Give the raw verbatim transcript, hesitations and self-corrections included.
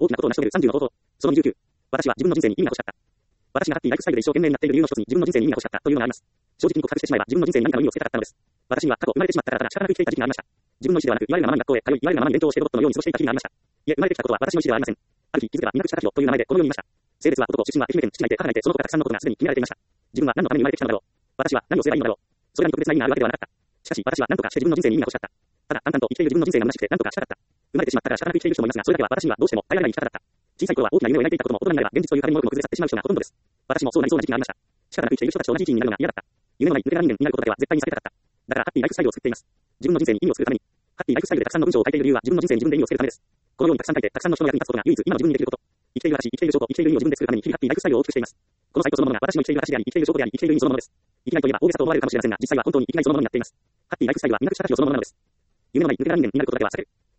大きなことを成し遂げるさんじゅうの方法。そのにじゅうきゅう。私は自分の人生に意味が欲しかった。私がハッピーライフスタイルで一生懸命になっている理由の一つに自分の人生に意味が欲しかったというのがあります。正直に告白してしまえば自分の人生に何かの意味をつけたかったのです。私には過去生まれてしまったからただ仕方なく生きていた時期がありました。自分の意思ではなく、言われるがままに学校へ通い、言われるがままに勉強をしてロボットのように過ごしていた時期がありました。いえ、生まれてきたことは私の意思ではありません。ある日、気づけば南口滝という名前でこの世にいました。性別は男、出身は愛媛県、父がいて母がいて、その他たくさんのことがすでに決められていました。自分は何のために生まれてきたのだろう。私は何をすればいいのだろう。それらに特別な意味があるわけではなかった。しかし、私は何とかして自分の人生に意味が欲しかった。ただ、淡々と生きている自分の人生が虚しくて何とかしたかった。生まれてしまったから仕方なく生きている人もいますが、それだけは私にはどうしても耐えられない生き方だった。小さい頃は大きな夢を描いていたことも、大人になれば現実という壁にもろくも崩れ去ってしまう人がほとんどです。私もそうなりそうな時期がありました。仕方なく生きている人たちと同じ地位になるのが嫌だった。夢のない抜け殻人間になることだけは絶対に避けたかった。だからハッピーライフスタイルを作っています。自分の人生に意味を作るために。ハッピーライフスタイルでたくさんの文章を書いている理由は自分の人生に自分で意味をつけるためです。このようにたくさん書いて、たくさんの人の役に立つことが唯一今の自分にできること。生きている私、生きている証拠、生きている意味を自分で作るために日々ハッピーライフスタイルを大きくしています。このサイトそのものが私の生きている私であり、生きている証拠であり、生きている意味そのものです。生きないといえば大げさと思われるかもしれませんが、実際は本当に生きないそのものになっています。ハッピーライフスタイルは皆口したちをそのものなのです。夢のない抜け殻人間になることだけは避ける。